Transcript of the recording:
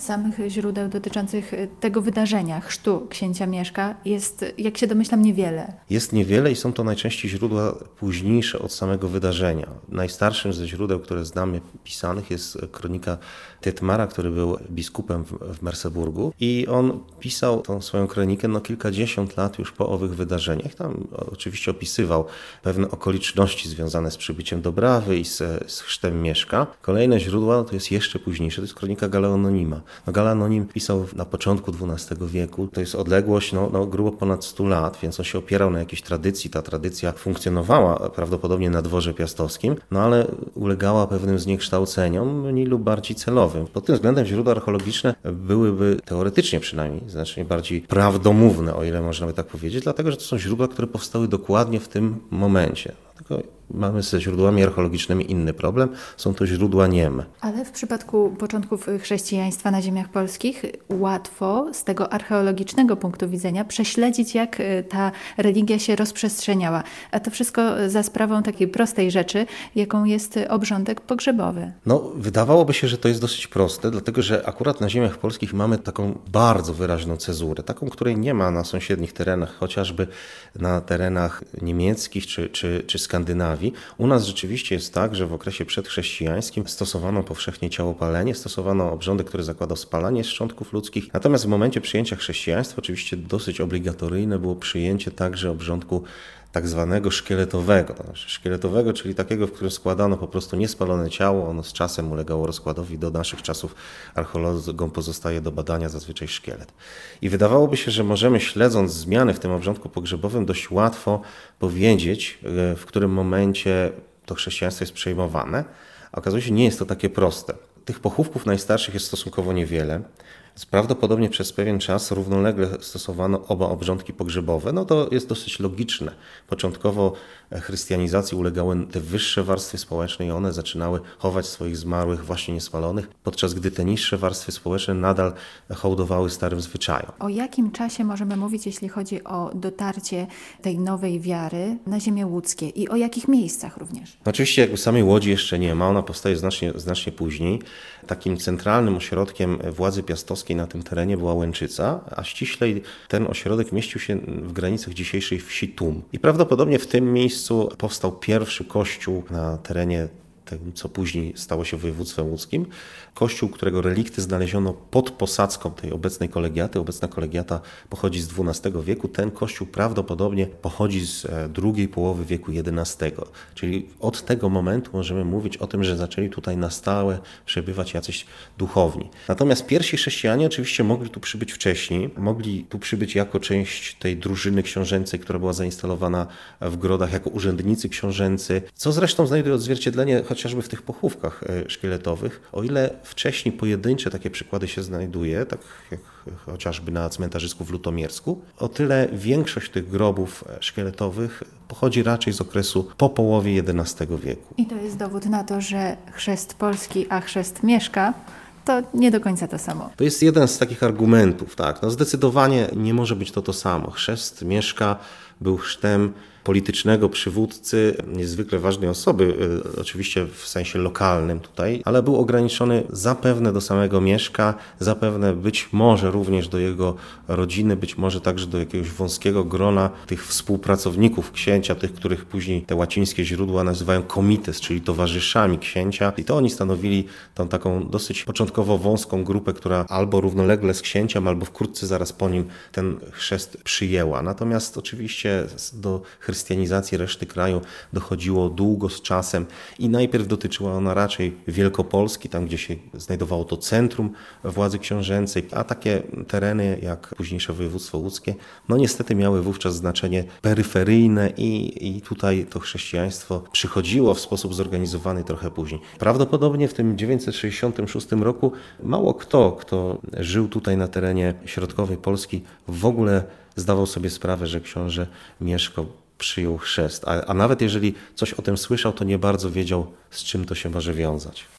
Samych źródeł dotyczących tego wydarzenia, chrztu księcia Mieszka jest, jak się domyślam, niewiele. Jest niewiele i są to najczęściej źródła późniejsze od samego wydarzenia. Najstarszym ze źródeł, które znamy pisanych, jest kronika Tytmara, który był biskupem w Merseburgu i on pisał tą swoją kronikę kilkadziesiąt lat już po owych wydarzeniach. Tam oczywiście opisywał pewne okoliczności związane z przybyciem do Brawy i z chrztem Mieszka. Kolejne źródło to jest jeszcze późniejsze, to jest kronika Galeononima. Galeononim pisał na początku XII wieku, to jest odległość grubo ponad 100 lat, więc on się opierał na jakiejś tradycji. Ta tradycja funkcjonowała prawdopodobnie na dworze piastowskim, ale ulegała pewnym zniekształceniom, mniej lub bardziej celowym. Pod tym względem źródła archeologiczne byłyby teoretycznie przynajmniej znacznie bardziej prawdomówne, o ile można by tak powiedzieć, dlatego że to są źródła, które powstały dokładnie w tym momencie. Tylko mamy ze źródłami archeologicznymi inny problem, są to źródła nieme. Ale w przypadku początków chrześcijaństwa na ziemiach polskich łatwo z tego archeologicznego punktu widzenia prześledzić, jak ta religia się rozprzestrzeniała. A to wszystko za sprawą takiej prostej rzeczy, jaką jest obrządek pogrzebowy. Wydawałoby się, że to jest dosyć proste, dlatego że akurat na ziemiach polskich mamy taką bardzo wyraźną cezurę, taką, której nie ma na sąsiednich terenach, chociażby na terenach niemieckich czy Skandynawii. U nas rzeczywiście jest tak, że w okresie przedchrześcijańskim stosowano powszechnie ciałopalenie, stosowano obrządek, który zakładał spalanie szczątków ludzkich. Natomiast w momencie przyjęcia chrześcijaństwa oczywiście dosyć obligatoryjne było przyjęcie także obrządku tak zwanego szkieletowego. Szkieletowego, czyli takiego, w którym składano po prostu niespalone ciało. Ono z czasem ulegało rozkładowi. Do naszych czasów archeologom pozostaje do badania zazwyczaj szkielet. I wydawałoby się, że możemy, śledząc zmiany w tym obrządku pogrzebowym, dość łatwo powiedzieć, w którym momencie to chrześcijaństwo jest przejmowane. A okazuje się, nie jest to takie proste. Tych pochówków najstarszych jest stosunkowo niewiele. Prawdopodobnie przez pewien czas równolegle stosowano oba obrządki pogrzebowe. To jest dosyć logiczne. Początkowo chrystianizacji ulegały te wyższe warstwy społeczne i one zaczynały chować swoich zmarłych właśnie niespalonych, podczas gdy te niższe warstwy społeczne nadal hołdowały starym zwyczajom. O jakim czasie możemy mówić, jeśli chodzi o dotarcie tej nowej wiary na ziemię łódzkie i o jakich miejscach również? Oczywiście samej Łodzi jeszcze nie ma, ona powstaje znacznie później. Takim centralnym ośrodkiem władzy piastowskiej na tym terenie była Łęczyca, a ściślej ten ośrodek mieścił się w granicach dzisiejszej wsi Tum. I prawdopodobnie w tym miejscu powstał pierwszy kościół na terenie tym, co później stało się województwem łódzkim. Kościół, którego relikty znaleziono pod posadzką tej obecnej kolegiaty. Obecna kolegiata pochodzi z XII wieku. Ten kościół prawdopodobnie pochodzi z drugiej połowy wieku XI. Czyli od tego momentu możemy mówić o tym, że zaczęli tutaj na stałe przebywać jacyś duchowni. Natomiast pierwsi chrześcijanie oczywiście mogli tu przybyć wcześniej. Mogli tu przybyć jako część tej drużyny książęcej, która była zainstalowana w Grodach, jako urzędnicy książęcy, co zresztą znajduje odzwierciedlenie chociażby w tych pochówkach szkieletowych. O ile wcześniej pojedyncze takie przykłady się znajduje, tak jak chociażby na cmentarzysku w Lutomiersku, o tyle większość tych grobów szkieletowych pochodzi raczej z okresu po połowie XI wieku. I to jest dowód na to, że chrzest Polski, a chrzest Mieszka to nie do końca to samo. To jest jeden z takich argumentów, tak. Zdecydowanie nie może być to samo. Chrzest Mieszka był chrztem politycznego przywódcy, niezwykle ważnej osoby, oczywiście w sensie lokalnym tutaj, ale był ograniczony zapewne do samego Mieszka, zapewne być może również do jego rodziny, być może także do jakiegoś wąskiego grona tych współpracowników księcia, tych, których później te łacińskie źródła nazywają comites, czyli towarzyszami księcia. I to oni stanowili tą taką dosyć początkowo wąską grupę, która albo równolegle z księciem, albo wkrótce zaraz po nim ten chrzest przyjęła. Natomiast oczywiście do chrystianizacji reszty kraju dochodziło długo z czasem i najpierw dotyczyła ona raczej Wielkopolski, tam gdzie się znajdowało to centrum władzy książęcej, a takie tereny jak późniejsze województwo łódzkie, niestety miały wówczas znaczenie peryferyjne i tutaj to chrześcijaństwo przychodziło w sposób zorganizowany trochę później. Prawdopodobnie w tym 966 roku mało kto żył tutaj na terenie środkowej Polski, w ogóle zdawał sobie sprawę, że książę Mieszko przyjął chrzest, a nawet jeżeli coś o tym słyszał, to nie bardzo wiedział, z czym to się może wiązać.